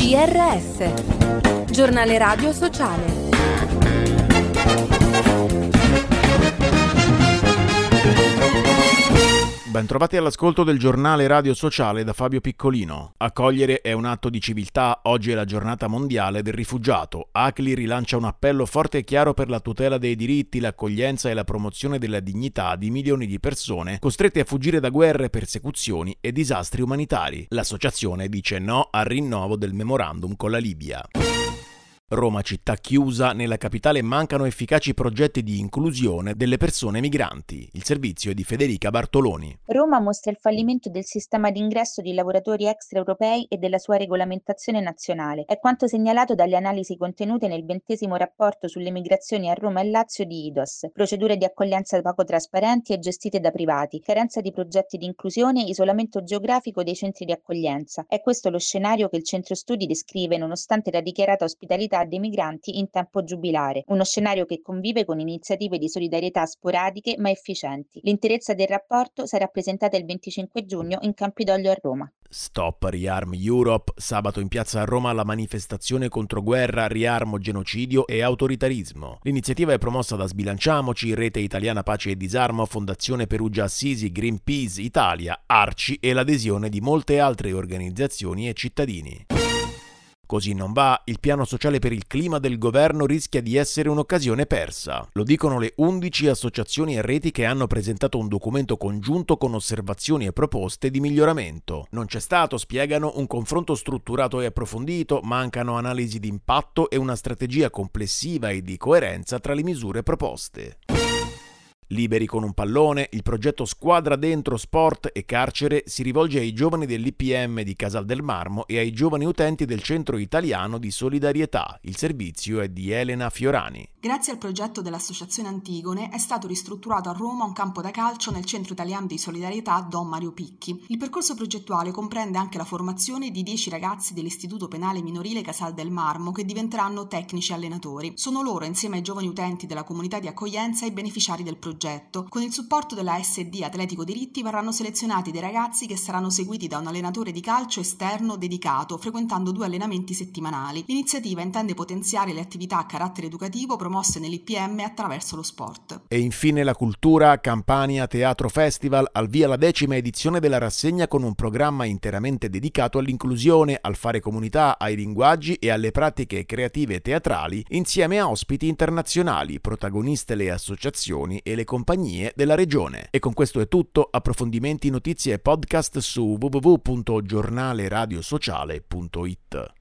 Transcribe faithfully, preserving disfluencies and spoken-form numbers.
G R S, giornale radio sociale. Bentrovati all'ascolto del giornale radio sociale da Fabio Piccolino. Accogliere è un atto di civiltà. Oggi è la giornata mondiale del rifugiato. A C L I rilancia un appello forte e chiaro per la tutela dei diritti, l'accoglienza e la promozione della dignità di milioni di persone costrette a fuggire da guerre, persecuzioni e disastri umanitari. L'associazione dice no al rinnovo del memorandum con la Libia. Roma città chiusa, nella capitale mancano efficaci progetti di inclusione delle persone migranti. Il servizio è di Federica Bartoloni. Roma mostra il fallimento del sistema d'ingresso di lavoratori extraeuropei e della sua regolamentazione nazionale. È quanto segnalato dalle analisi contenute nel ventesimo rapporto sulle migrazioni a Roma e Lazio di I D O S. Procedure di accoglienza poco trasparenti e gestite da privati, carenza di progetti di inclusione, isolamento geografico dei centri di accoglienza. È questo lo scenario che il centro studi descrive nonostante la dichiarata ospitalità dei migranti in tempo giubilare, uno scenario che convive con iniziative di solidarietà sporadiche ma efficienti. L'interezza del rapporto sarà presentata il venticinque giugno in Campidoglio a Roma. Stop Riarm Europe, sabato in piazza a Roma la manifestazione contro guerra, riarmo, genocidio e autoritarismo. L'iniziativa è promossa da Sbilanciamoci, Rete Italiana Pace e Disarmo, Fondazione Perugia Assisi, Greenpeace Italia, Arci e l'adesione di molte altre organizzazioni e cittadini. Così non va, il piano sociale per il clima del governo rischia di essere un'occasione persa. Lo dicono le undici associazioni e reti che hanno presentato un documento congiunto con osservazioni e proposte di miglioramento. Non c'è stato, spiegano, un confronto strutturato e approfondito, mancano analisi di impatto e una strategia complessiva e di coerenza tra le misure proposte. Liberi con un pallone, il progetto Squadra Dentro Sport e Carcere si rivolge ai giovani dell'I P M di Casal del Marmo e ai giovani utenti del Centro Italiano di Solidarietà. Il servizio è di Elena Fiorani. Grazie al progetto dell'Associazione Antigone è stato ristrutturato a Roma un campo da calcio nel Centro Italiano di Solidarietà Don Mario Picchi. Il percorso progettuale comprende anche la formazione di dieci ragazzi dell'Istituto Penale Minorile Casal del Marmo che diventeranno tecnici allenatori. Sono loro, insieme ai giovani utenti della comunità di accoglienza, i beneficiari del progetto. Con il supporto della S D Atletico Diritti verranno selezionati dei ragazzi che saranno seguiti da un allenatore di calcio esterno dedicato, frequentando due allenamenti settimanali. L'iniziativa intende potenziare le attività a carattere educativo promosse nell'I P M attraverso lo sport. E infine la cultura, Campania Teatro Festival, al via la decima edizione della rassegna con un programma interamente dedicato all'inclusione, al fare comunità, ai linguaggi e alle pratiche creative teatrali, insieme a ospiti internazionali, protagoniste le associazioni e le compagnie della regione. E con questo è tutto. Approfondimenti, notizie e podcast su w w w punto giornale radio sociale punto i t.